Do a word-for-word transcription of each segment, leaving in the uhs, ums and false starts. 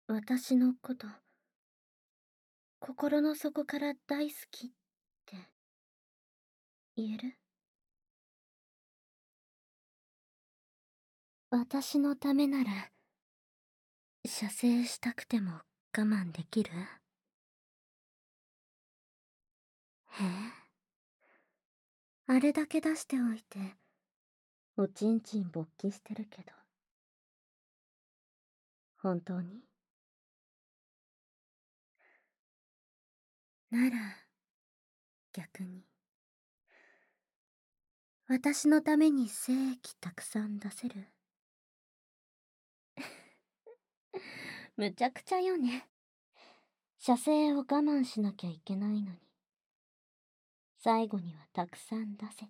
私のこと、心の底から大好きって言える？私のためなら、射精したくても我慢できる？へえ。あれだけ出しておいて、おちんちん勃起してるけど。本当に？なら、逆に。私のために精液たくさん出せる？むちゃくちゃよね。射精を我慢しなきゃいけないのに。最後にはたくさん出せって。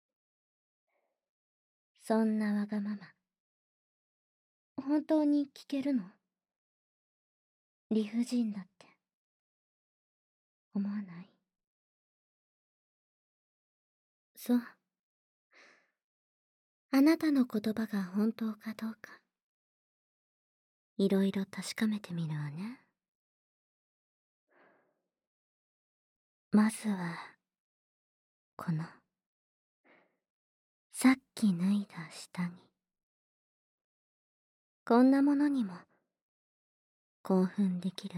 そんなわがまま、本当に聞けるの？理不尽だって思わない？そう。あなたの言葉が本当かどうか、いろいろ確かめてみるわね。まずは、この、さっき脱いだ下着。こんなものにも、興奮できる？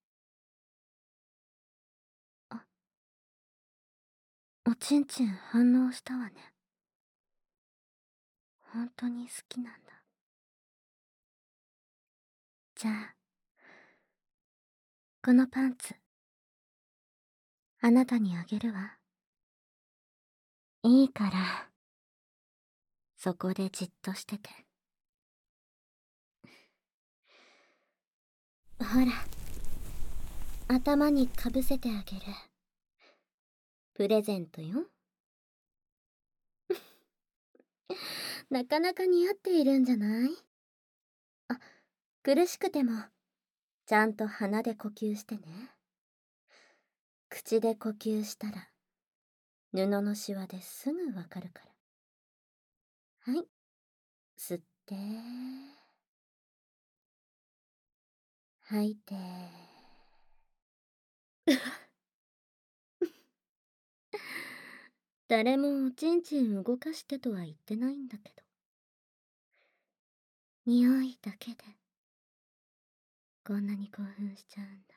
あ、おちんちん反応したわね。本当に好きなんだ。じゃあ、このパンツ、あなたにあげるわ。いいから、そこでじっとしてて。ほら、頭にかぶせてあげる。プレゼントよ。なかなか似合っているんじゃない？あ、苦しくても、ちゃんと鼻で呼吸してね。口で呼吸したら、布のシワですぐわかるから。はい。吸って、吐いて。誰もおちんちん動かしてとは言ってないんだけど。匂いだけで、こんなに興奮しちゃうんだ。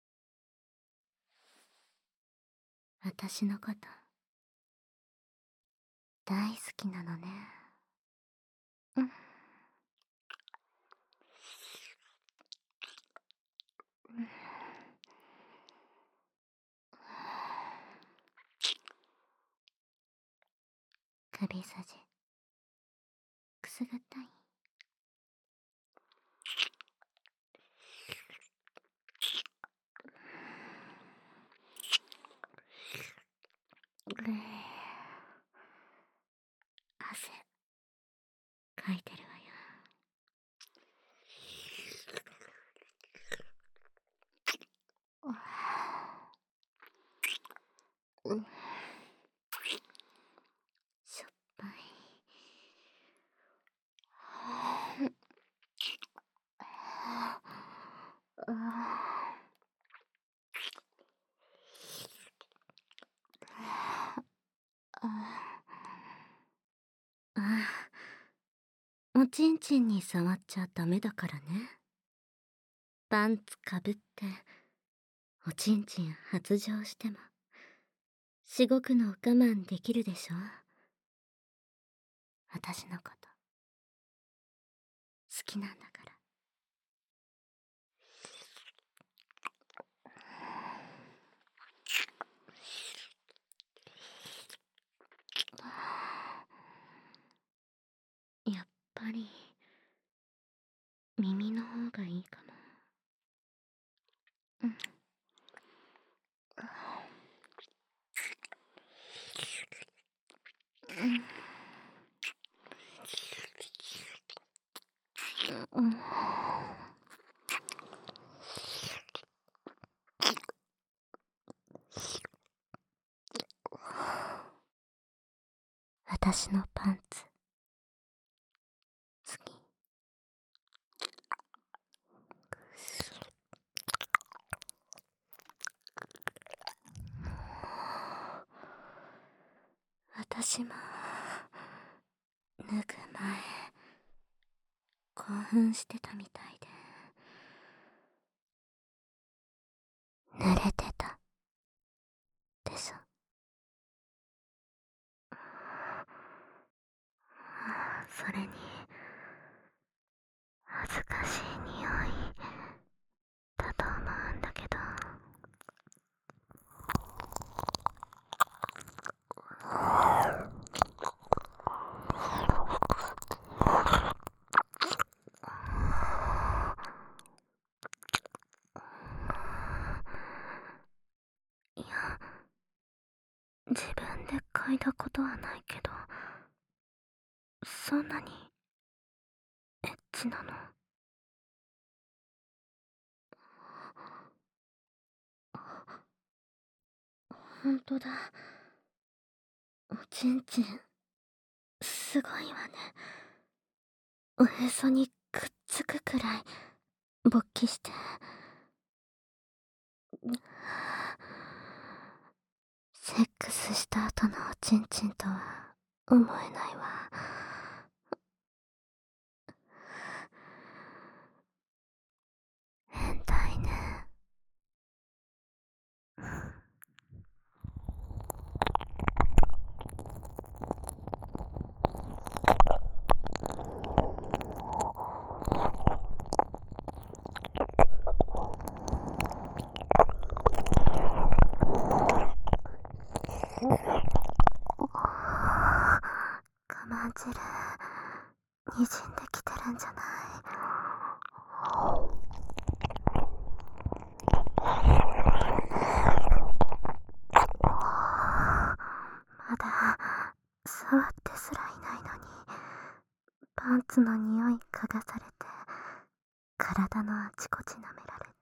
私のこと、大好きなのね。うん。首筋、くすぐったい？汗、かいてるわよ。うん、しょっぱい。ああ、おちんちんに触っちゃダメだからね。パンツかぶって、おちんちん発情しても、しごくの我慢できるでしょ？私のこと、好きなんだから。やっぱり、耳の方がいいかも。うん。うん。私のパンツ、好き？ 私も脱ぐ前興奮してたみたいで濡れてたでしょ。それに恥ずかしい匂いだと思うんだけど。いや、自分で嗅いだことはないけど、そんなにエッチなの？ほんとだ。おちんちんすごいわね。おへそにくっつくくらい勃起して。セックスした後のおちんちんとは思えないわ。変態ね。我慢汁にじんできてるんじゃない？まだ触ってすらいないのにパンツの匂い嗅がされて、体のあちこち舐められて。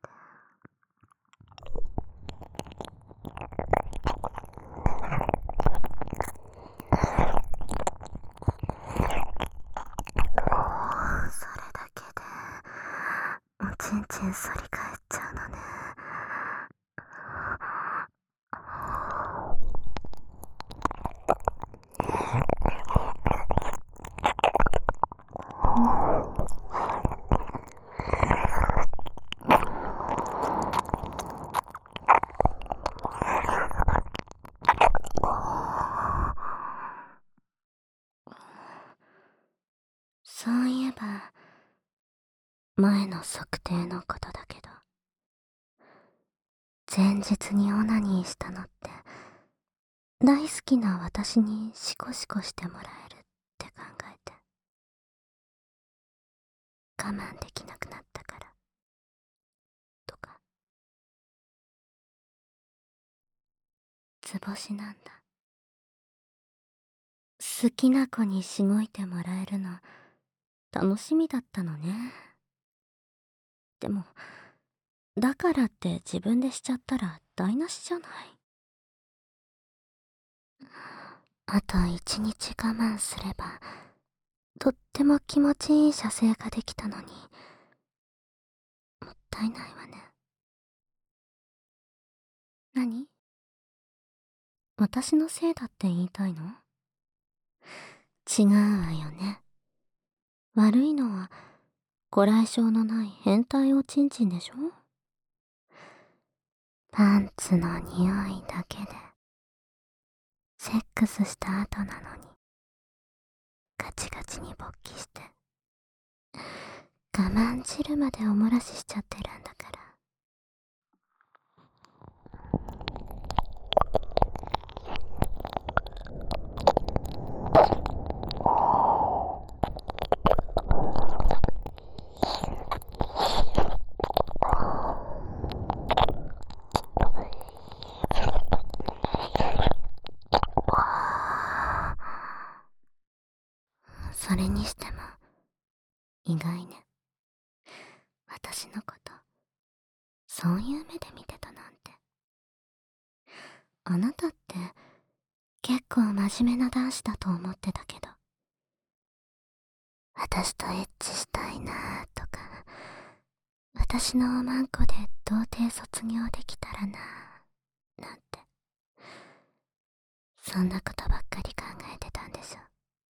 それだけでおちんちん反り返っちゃうのね。そういえば前の測定のことだけど、前日にオナニーしたのって大好きな私にシコシコしてもらえるって考えて、我慢できなくなったからとか。図星なんだ。好きな子にしごいてもらえるの楽しみだったのね。でもだからって自分でしちゃったら台無しじゃない。あと一日我慢すればとっても気持ちいい射精ができたのに、もったいないわね。何？私のせいだって言いたいの？違うわよね。悪いのはご来症のない変態おちんちんでしょ。パンツの匂いだけでセックスした後なのにガチガチに勃起して我慢汁までお漏らししちゃってるんだから。それにしても意外ね。私のことそういう目で見てたなんて。あなたって結構真面目な男子だと思ってたけど、私とエッチしたいなーとか、私のおまんこで童貞卒業できたらなーなんて、 そんなことばっかり考えてたんでしょ。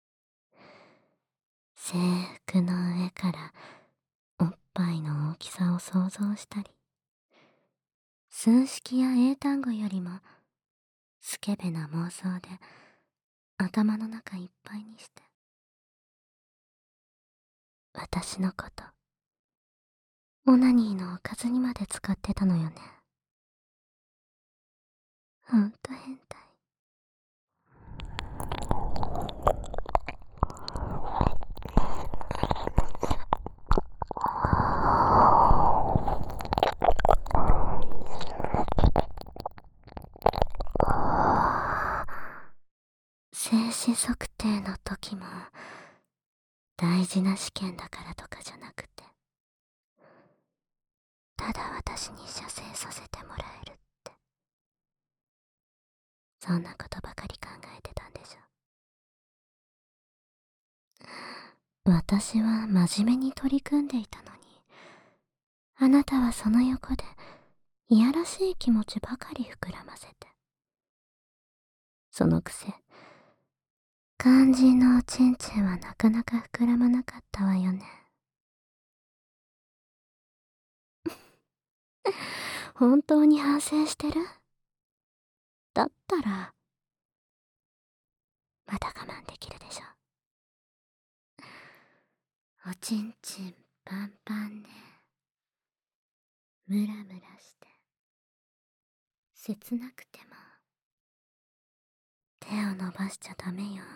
制服の上からおっぱいの大きさを想像したり、数式や英単語よりもスケベな妄想で頭の中いっぱいにして、私のことオナニーのおかずにまで使ってたのよね。ほんと変態。精子測定の時も大事な試験だからとかじゃなくて、ただ私に射精させてもらえるって、そんなことばかり考えてたんでしょ。私は真面目に取り組んでいたのに、あなたはその横でいやらしい気持ちばかり膨らませて、そのくせ肝心のおちんちんはなかなか膨らまなかったわよね。本当に反省してる？だったらまだ我慢できるでしょ。おちんちんパンパンね。ムラムラして切なくても手を伸ばしちゃダメよ。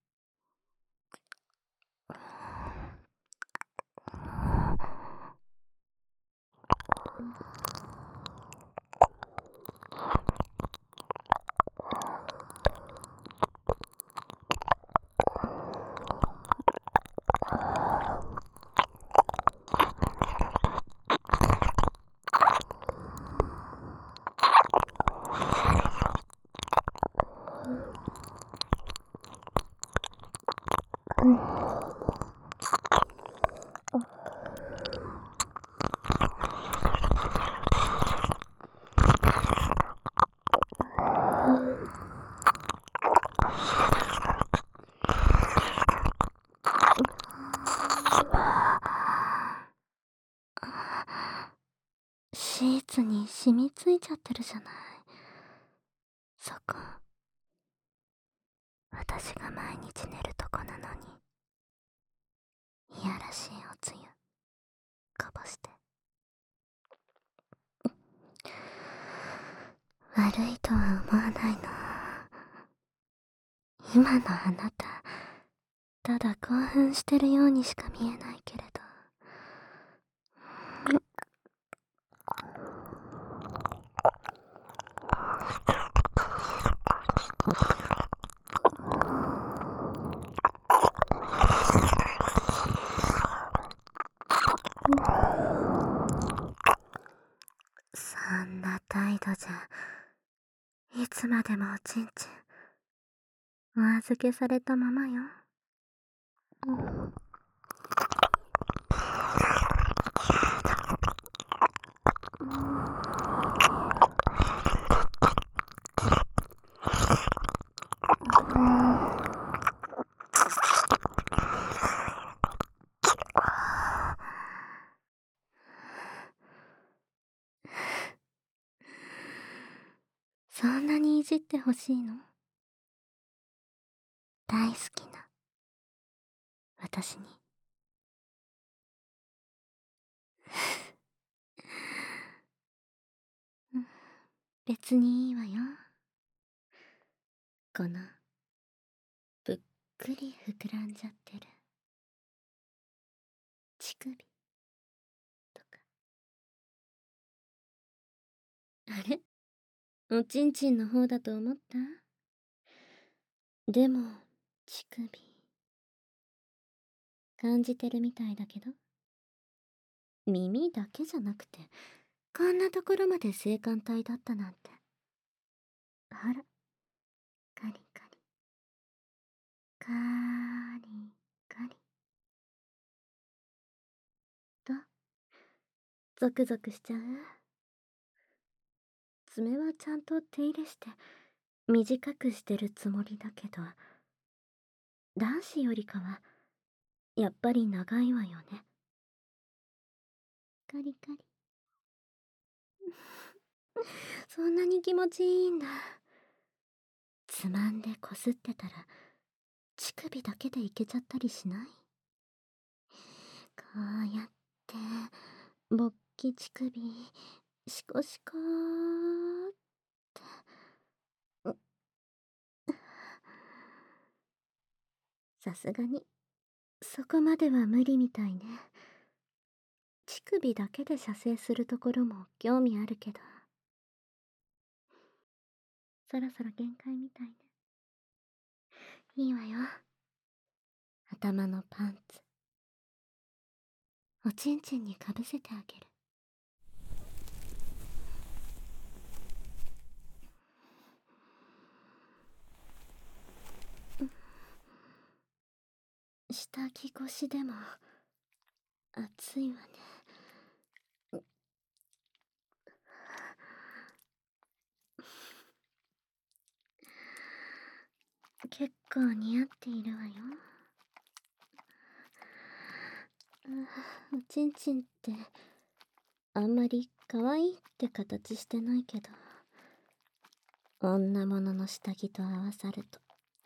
シーツに染みついちゃってるじゃない。そこ私が毎日寝るとこなのに、いやらしいおつゆこぼして。悪いとは思わないの。今のあなた、ただ興奮してるようにしか見えないけれど。そんな態度じゃいつまでもおちんちんお預けされたままよ。うん、そんなにいじってほしいの？大好きな私に。別にいいわよ。このぷっくり膨らんじゃってる乳首とか。あれ、おちんちんの方だと思った？でも乳首感じてるみたいだけど。耳だけじゃなくてこんなところまで性感帯だったなんて。ほら、カリカリカリカリとゾクゾクしちゃう？爪はちゃんと手入れして短くしてるつもりだけど、男子よりかはやっぱり長いわよね。カリカリ。そんなに気持ちいいんだ。つまんでこすってたら乳首だけでいけちゃったりしない？こうやって勃起乳首シコシコーって。さすがにそこまでは無理みたいね。乳首だけで射精するところも興味あるけど、そろそろ限界みたいね。いいわよ。頭のパンツおちんちんにかぶせてあげる。下着越しでも暑いわね。結構似合っているわよ。おちんちんってあんまり可愛いって形してないけど、女物の下着と合わさると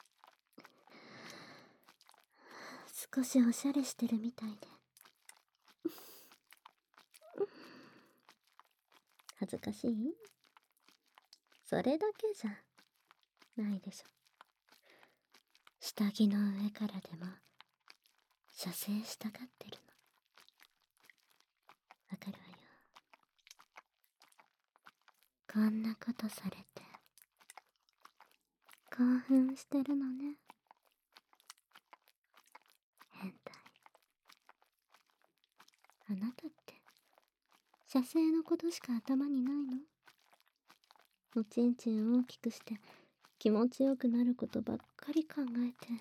少しおしゃれしてるみたいで恥ずかしい？それだけじゃないでしょ。下着の上からでも射精したがってるのわかるわよ。こんなことされて興奮してるのね。変態。あなたって射精のことしか頭にないの？おちんちん大きくして気持ちよくなることばっかり考えて。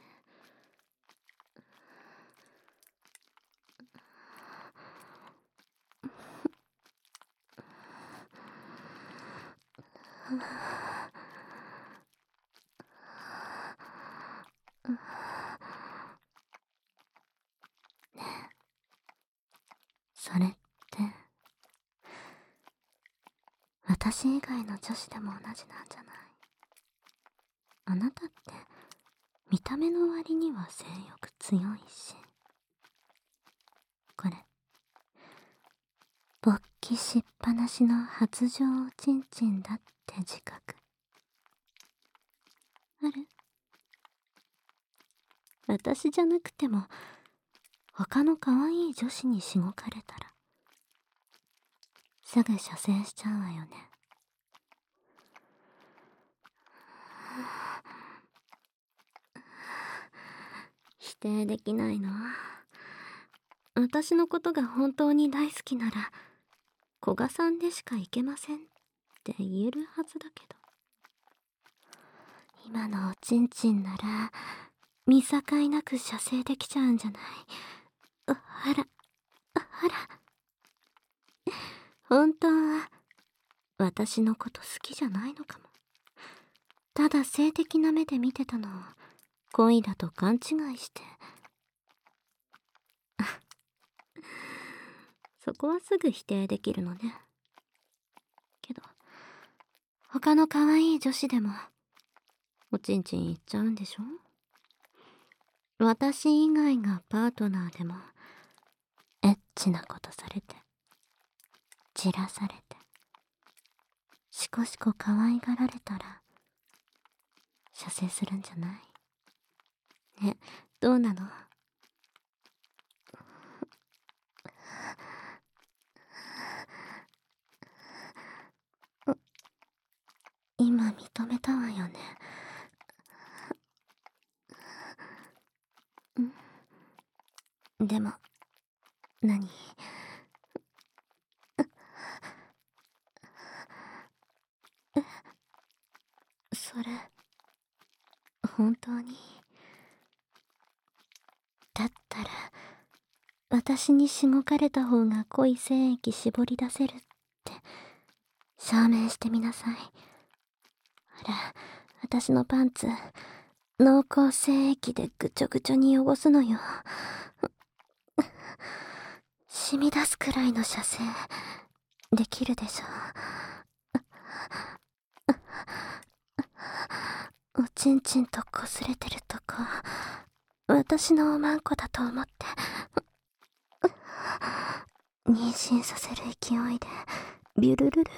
ねえ、それって私以外の女子でも同じなんじゃない？あなたって見た目の割には性欲強いし、これ勃起しっぱなしの発情おちんちんだって自覚ある？私じゃなくても他の可愛い女子にしごかれたらすぐ射精しちゃうわよね。否定できないの。私のことが本当に大好きなら古賀さんでしか行けませんって言えるはずだけど、今のおちんちんなら見境なく射精できちゃうんじゃない？あらあら、本当は私のこと好きじゃないのかも。ただ性的な目で見てたのを恋だと勘違いして。そこはすぐ否定できるのね。けど他の可愛い女子でもおちんちんいっちゃうんでしょ？私以外がパートナーでもエッチなことされてじらされてしこしこ可愛がられたら射精するんじゃない？ね、どうなの？今認めたわよね。んでも何？それ本当に？だったら私にしごかれた方が濃い精液絞り出せるって証明してみなさい。ほら、 私のパンツ、濃厚精液でぐちょぐちょに汚すのよ。染み出すくらいの射精、できるでしょ。おちんちんと擦れてるとこ、私のおまんこだと思って、妊娠させる勢いで、ビュルルルーって、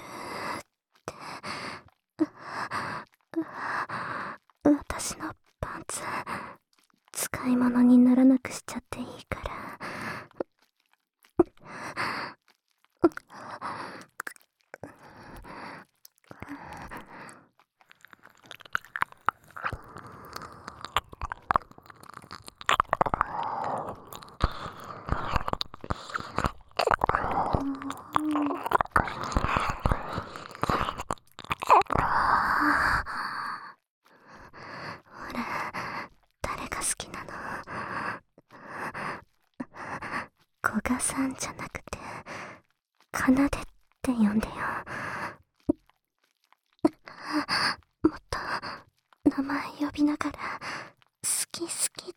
私のパンツ、使い物にならなくしちゃっていいから。ほら、誰が好きなの？古賀さんじゃなくて、かなでって呼んでよ。もっと名前呼びながら、好き好きって。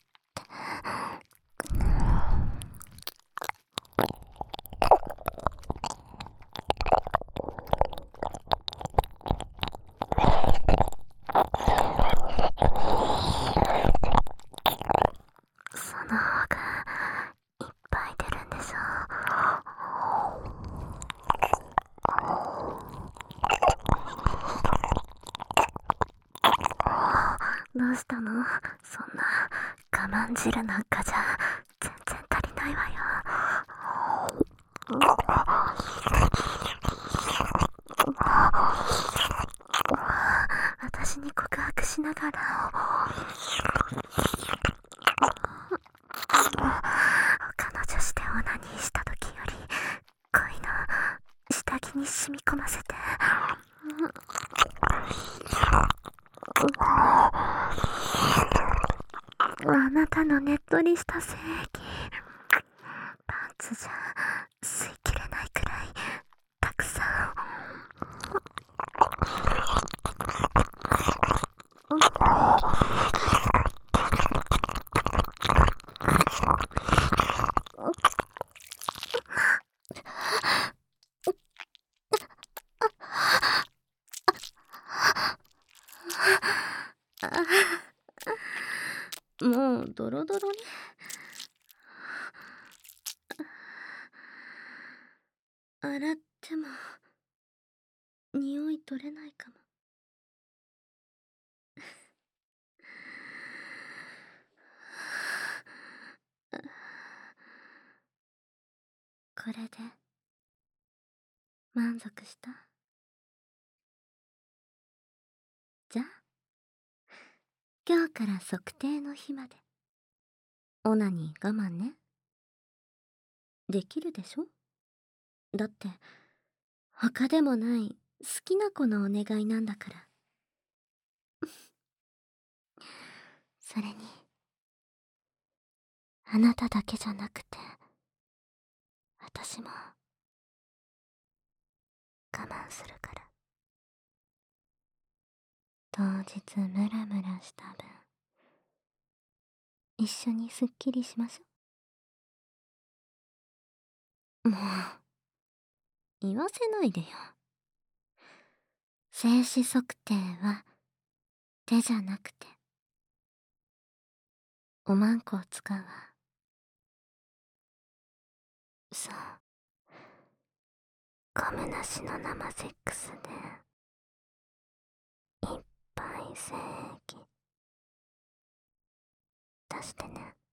その方がいっぱい出るんでしょ。どうしたの？そんな我慢汁なんかじゃ全然足りないわよ。私に告白しながら他の女子でオナニーした時より恋の下着に染み込ませて、あなたのねっとりした精液、パンツじゃ吸いきれないくらいたくさん。もうドロドロね。洗っても匂い取れないかも。これで満足した？じゃあ今日から測定の日までオナニー我慢ね。できるでしょ？だって他でもない好きな子のお願いなんだから。それにあなただけじゃなくて私も我慢するから。当日ムラムラした分一緒にすっきりしましょ。もう言わせないでよ。精子測定は手じゃなくておまんこを使うわ。そう、ゴムなしの生セックスでいっぱい精液出してね。